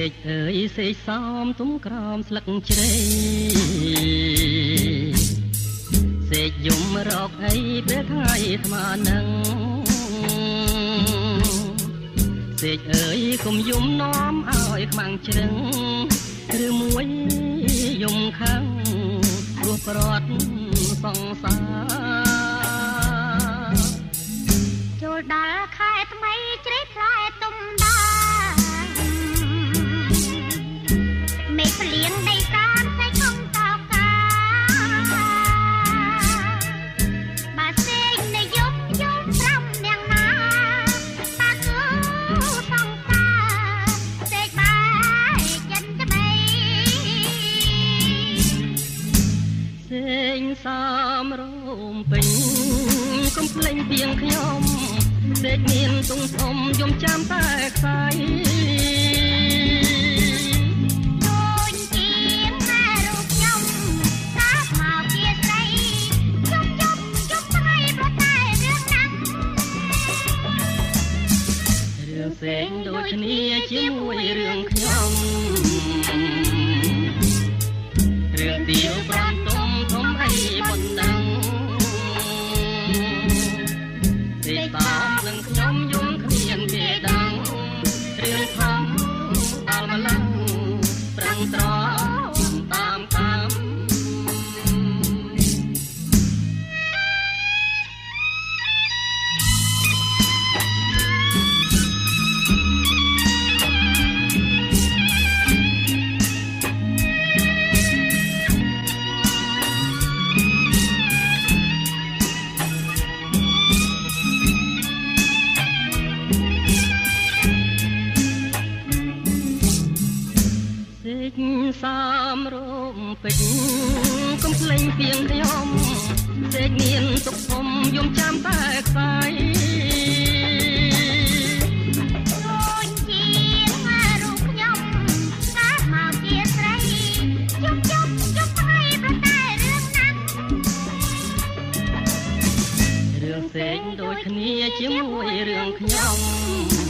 សេកអើយសេកសោមទុំក្រោមស្លឹកជ្រៃសេកយំរកអីពេលថ្ងៃថ្មនឹងសេកអើយកុំយំនាំឲ្យខ្មាំងជ្រឹងឬមួយយំខឹងព្រោះប្រត់សង្សារចូលដល់ខែថ្មីជ្រៃផ្លែទុំភ្លៀងដីសានសេកក្នុងតោកាបាសេកនៅយប់យំស្រាំនាងណាតាគឺសង្សារសេកបាយចិនត្បីសេងសំរោមពេញកុំភ្លេងទៀងខ្ញុំសេកមានទុំធំយំចាំតែខ្សែសេងដូចគ្នាជាមួយរឿងខ្ញុំរឿងទៀវប្រាំទុំធំអីមិនដឹងសេងតាមនឹងខ្ញុំយំគ្មានគេដឹងរឿងធំដល់ម្លឹងប្រឹងត្រង់តាមកម្មសំរោមពេជ្រកុំភ្លេងទៀងខ្ញុំសេកមានទុកធំយំចាំតែខ្សែដូចជារូបខ្ញុំកើតមកជាស្រីយប់ថ្ងៃប្រតែរឿងណាស់រឿងសេកដូចគ្នាជាមួយរឿងខ្ញុំ